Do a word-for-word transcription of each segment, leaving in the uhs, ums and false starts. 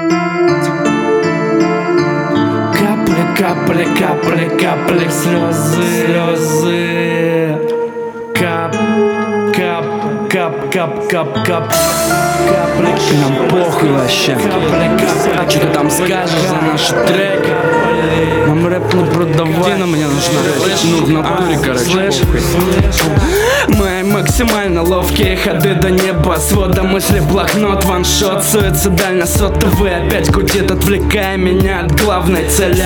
Капли, капли, капли, капли, слезы, слезы. Кап, кап, кап, кап, кап, кап. Капли, нам похуй вообще. А что ты там скажешь за наши треки? Нам рэп не продавай. Где на меня нужна? Ну, в натуре, короче. Мои максимально ловкие ходы до неба. Свода мысли, блокнот, ваншот. Суицидально сотовый опять гудит, отвлекая меня от главной цели.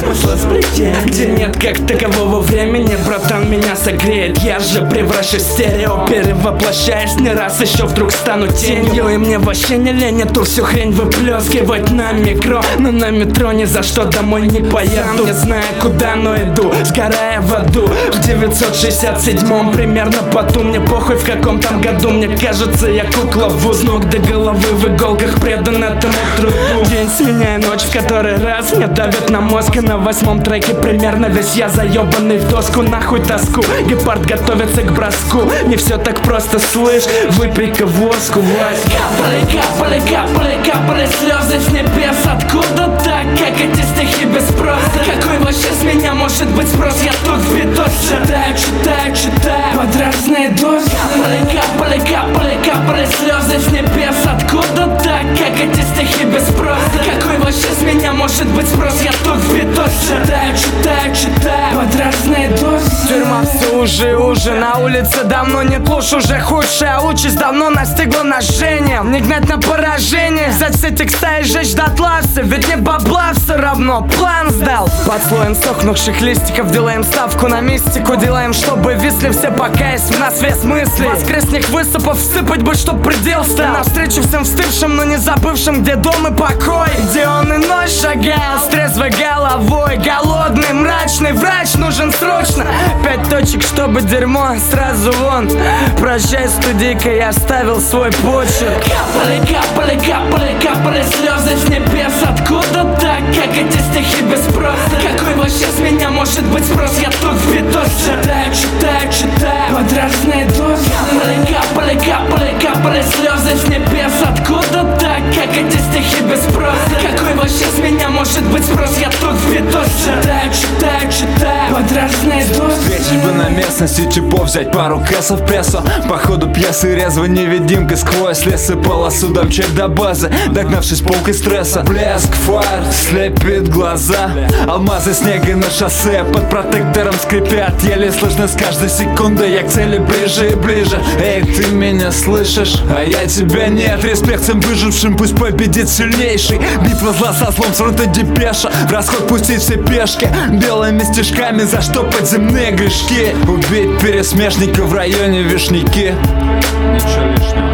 Где нет как такового времени, братан меня согреет. Я же превращусь в стерео, перевоплощаясь не раз, еще вдруг стану тенью. И мне вообще не лень эту всю хрень выплескивать на микро. Но на метро ни за что домой не поеду, не знаю куда, но иду, сгорая в аду. В девятьсот шестьдесят седьмом примерно поту. Мне похуй в каком там году, мне кажется я кукла в с ног до головы в иголках предан этому труду. День сменяя ночь в который раз мне давит на мозг. И на восьмом треке примерно весь я заебанный в доску. Нахуй тоску, гепард готовится к броску. Не все так просто, слышь, выпей-ка воску, Вась. Капали, капали, капали, капали слезы с небес. Откуда так, как эти стихи без спроса? Какой вообще с меня может быть спрос? Я тут в видос читаю, читаю, читаю под разные дозы. Капали, капали, капали, капали слезы с небес. Откуда так, как эти стихи без спроса? Какой вообще с меня может быть спрос? Я тут в видос читаю, читаю, читаю под разные дозы. Тюрьма все уже, уже на улице давно нет луж. Уже худшая участь давно настигла наш Женя. Не гнать на поражение, взять все текста и сжечь дотла все. Ведь не бабла все равно, план сдал. Под слоем сохнувших листиков делаем ставку на мистику. Делаем, чтобы висли все, пока есть в нас вес мыслей. Воскресных высыпав всыпать бы, чтоб предел стал. Навстречу всем встывшим, но не забывшим, где дом и покой. Где он иной шагал с трезвой головой. Голодный, мрачный врач нужен срочно. Пять точек, чтобы дерьмо сразу вон. Прощай, студийка, я оставил свой почерк. Капали, капали, капали, капали слезы с небес. Откуда так, как эти стихи без спроса? Какой вообще с меня может быть спрос? Я тут в видос читаю, читаю, читаю под разные дозы. Капали, капали, капали, капали слезы с небес. Откуда так, как эти стихи без спроса? Какой вообще с меня может быть спрос? Я тут в видос читаю, читаю, читаю под разные дозы. Встретишь бы на местности чипов, взять пару кэсов прессо. По ходу пьесы резво невидимка сквозь лесы полосу домчать до базы, догнавшись полкой стресса. Блеск фар слепит глаза, алмазы снега на шоссе под протектором скрипят. Еле слышно с каждой секундой, я к цели ближе и ближе. Эй, ты меня слышишь, а я тебя нет. Респект всем выжившим, пусть победит сильнейший. Битва зла со злом, с фронта депеша. В расход пустить все пешки, белыми стежками заштопать земные грешки. Убить пересмешника в районе Вишняки. Ничего лишнего.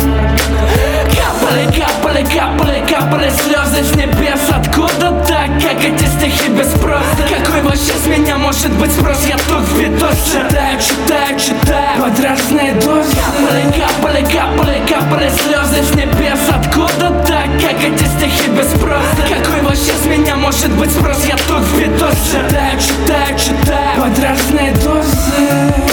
Капали, капали, капали, капали слезы с небес. Откуда так, как эти стихи без спроса? Какой вообще с меня может быть спрос? Я тут в видос читаю, читаю, читаю под разные дозы. Капали, капали, капали, капали слезы с небес. Откуда так, как эти стихи без спроса? Какой вообще с меня может быть спрос? Я тут в видос читаю, читаю, читаю под разные дозы.